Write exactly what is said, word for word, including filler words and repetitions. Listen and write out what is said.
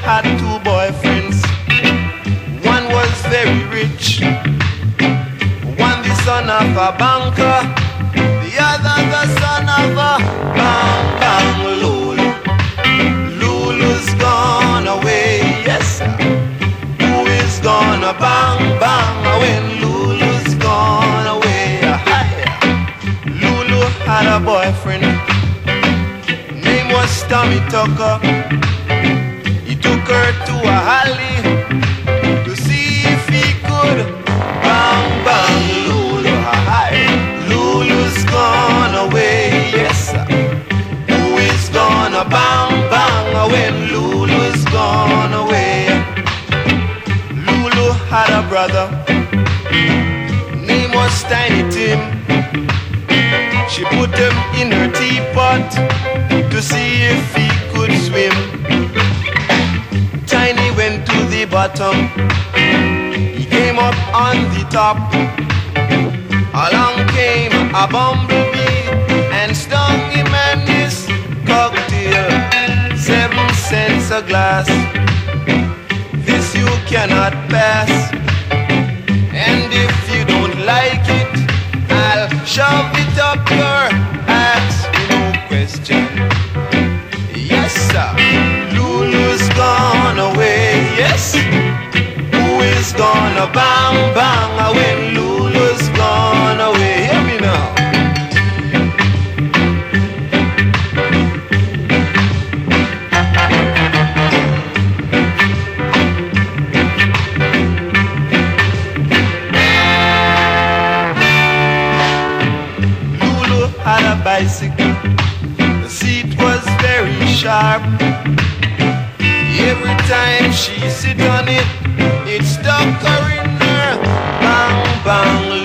had two boyfriends. One was very rich, one the son of a banker, the other the son of a bang bang Lulu. Lulu's gone away, yes sir. Who is gonna bang bang when Lulu's gone away? Hi. Lulu had a boyfriend, name was Tommy Tucker. He took her to a alley to see if he could bang bang Lulu. Hi. Lulu's gone away, yes sir. Who is gonna bang bang when Lulu's gone away? Lulu had a brother, name was Tiny Tim. She put him in her teapot to see if he could swim. Tiny went to the bottom, he came up on the top. Along came a bumblebee and stung him and his cocktail. Seven cents a glass, this you cannot pass. And if you don't like it, I'll shove it up your ass, no question. Yes sir, Lulu's gone away, yes. Who is gonna bang bang when Lulu's gone away? Hear me now. Lulu had a bicycle, the seat was very sharp. Every time she sit on it, it stuck her in her bang bang